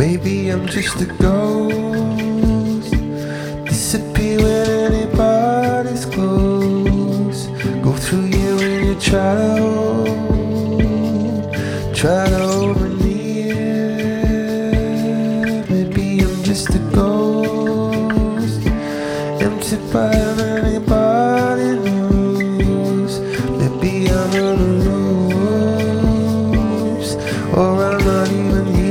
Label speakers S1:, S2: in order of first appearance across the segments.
S1: Maybe I'm just a ghost, disappear when anybody's close. Go through you in your try to hold me near. Maybe I'm just a ghost, empty by anybody knows. Maybe I'm on the loose, or I'm not even here.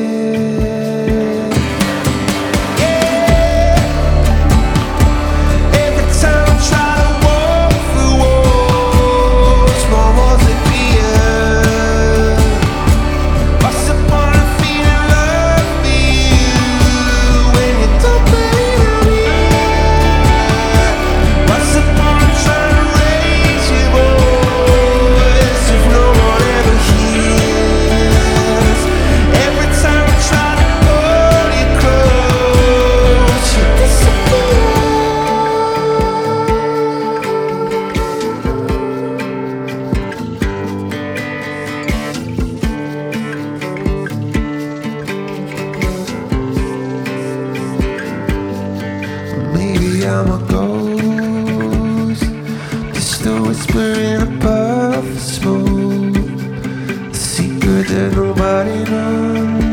S1: Maybe I'm a ghost, just a whisper in a puff of smoke, the secret that nobody knows.